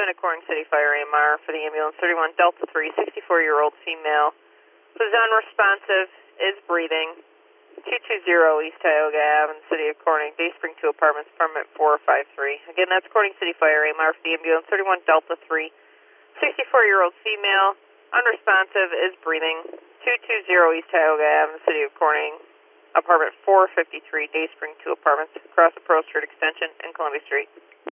to Corning City Fire AMR for the ambulance 31 Delta 3, 64-year-old female who's unresponsive, is breathing. 220 East Tioga Ave in the city of Corning, Dayspring 2 Apartments, apartment 453. Again, that's Corning City Fire AMR for the ambulance 31 Delta 3, 64-year-old female, unresponsive, is breathing. 220 East Tioga Ave in the city of Corning, apartment 453, Dayspring 2 Apartments, across the Pearl Street Extension and Columbia Street.